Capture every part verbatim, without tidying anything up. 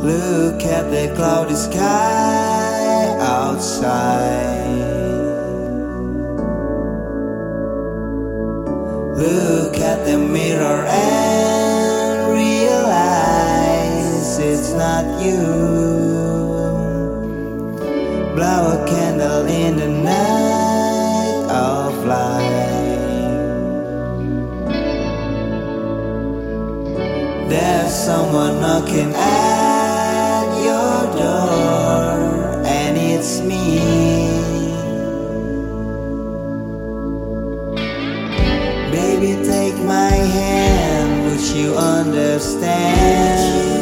Look at the cloudy sky outside. Look at the mirror and realize it's not you. Blow a candle in the night of light. There's someone knocking at your door, and it's me. Baby, take my hand, would you understand?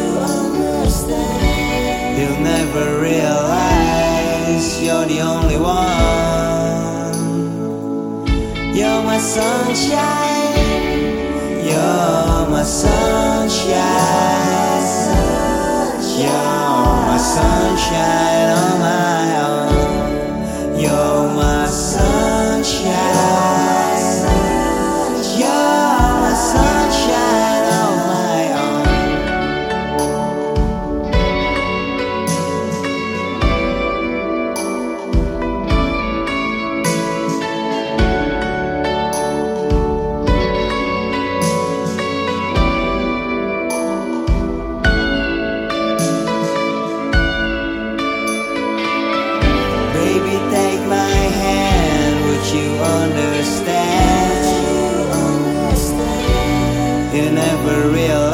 You'll never realize you're the only one. You're my sunshine, you're my sunshine. You're my sunshine on my own. You're my sunshine. You're my sunshine on my own. Baby, take my hand, would you understand? You never realize